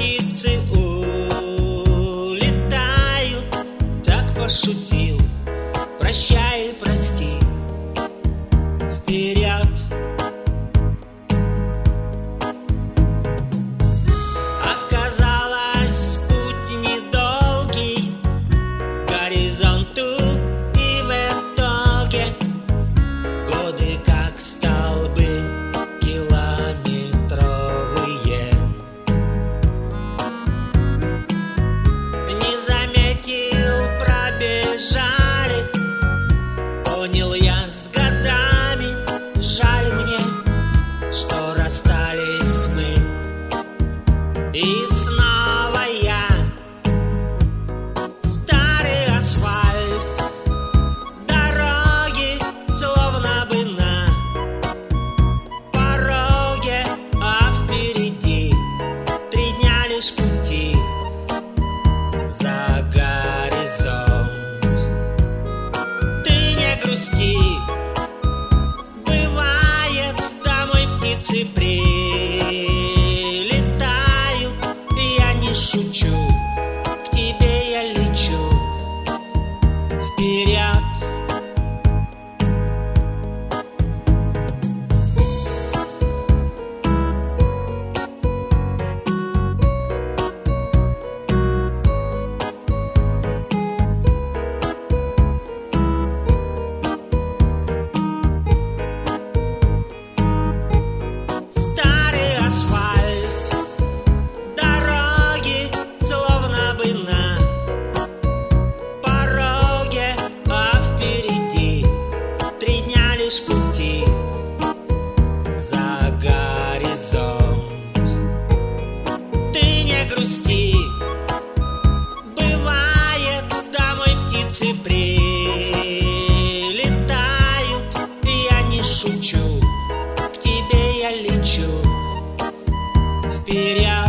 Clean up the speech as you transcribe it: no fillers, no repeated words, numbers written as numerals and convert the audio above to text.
птицы улетают. Так пошутил, прощай и прости. Вперед! Оказалось, путь недолгий к горизонту, и в итоге годы как столбы километровые. Не заметил, пробежали, понял я с годами. Жаль мне, что расстались мы. И снова я, старый асфальт, дороги словно бы на пороге, а впереди 3 дня лишь пути за горизонт. Ты не грусти, бывает, домой птицы прилетают. Я не шучу, к тебе я лечу. Вперед! Старый асфальт, дороги словно бы на пороге, а впереди 3 дня лишь пути за горизонт. Ты не грусти, бывает, домой птицы прилетают. Я не шучу, к тебе я лечу. Вперед!